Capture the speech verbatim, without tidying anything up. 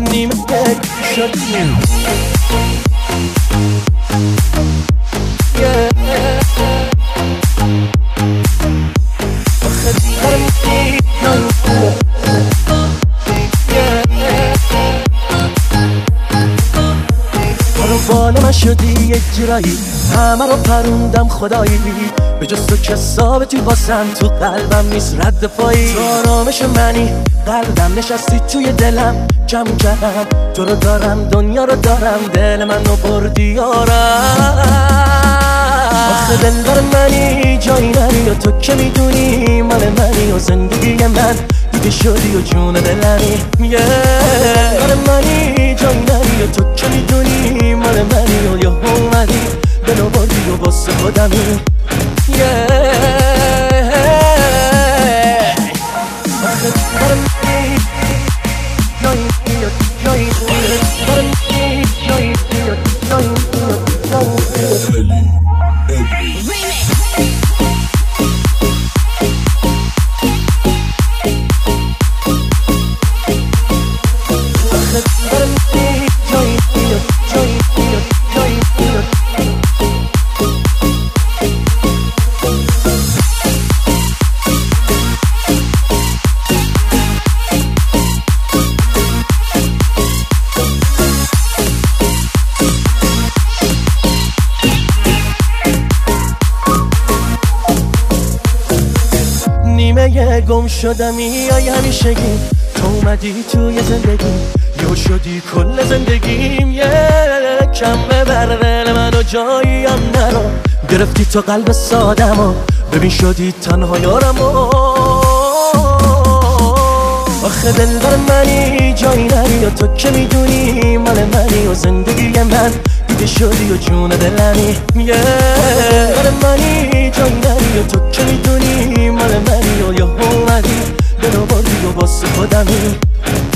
نیمه شدیم بال من شدی یک جرایی، همه رو پروندم خدایی، به جز تو که ثابتی واسم تو قلبم نیست رد پایی. تو آرامش منی، قلبم نشستی توی دلم، کم کردم تو رو دارم، دنیا رو دارم، دل منو بردی یارم. آخه دلبر منی، جایی نری و تو که میدونی مال منی و زندگی من دیگه شدی و جون دلمی. دلبر منی، جایی نری و تو که میدونی مال منی و یا اومدی دلو بردی و واسه خودمی. نیمه گم شدمی یا همیشگی، تو اومدی توی زندگی یا شدی کل زندگیم. یه کم ببر دل منو جاییم نرو، گرفتی تو قلب سادمو، ببین شدی تنها یارمو. آخه دلبر منی، جایی نری و تو که میدونی مال منی و زندگی من دیگه شدی و جون دلمی. دلبر منی، جایی نری و تو که میدونی مال منی و یا اومدی دلو بردی و واسه خودمی.